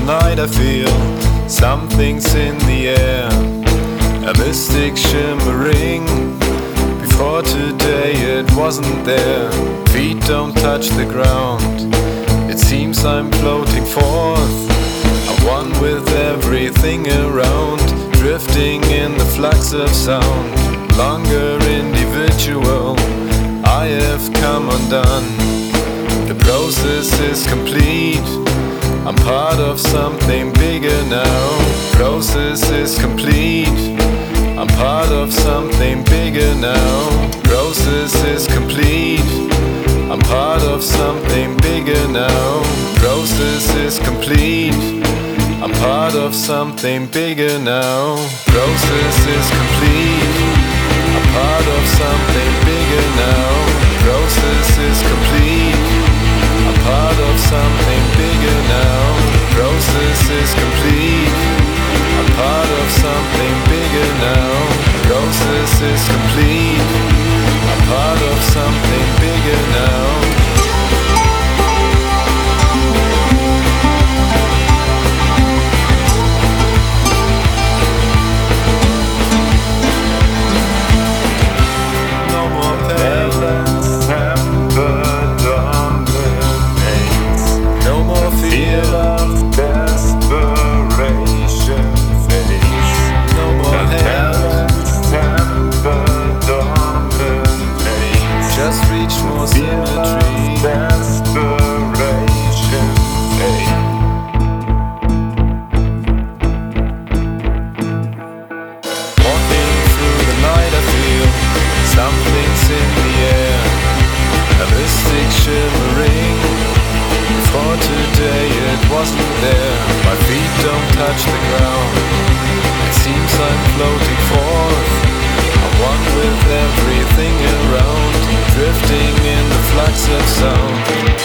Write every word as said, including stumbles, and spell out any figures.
night I feel something's in the air, a mystic shimmering. Before today it wasn't there. Feet don't touch the ground. It seems I'm floating forth. I'm one with everything around, drifting in the flux of sound. Longer individual, I have come undone. The process is complete. I'm part of something bigger now. Process is complete. I'm part of something bigger now. Process is complete. I'm part of something bigger now. Process is complete. I'm part of something bigger now. Process is complete. I'm part of something bigger now. Process is complete. I'm part of something bigger now. Process is complete. I'm part of something bigger now. Process is complete. I'm part of something bigger now. Something's in the air, a mystic shimmering. Before today it wasn't there. My feet don't touch the ground. It seems I'm floating forth. I'm one with everything around, drifting in the flux of sound.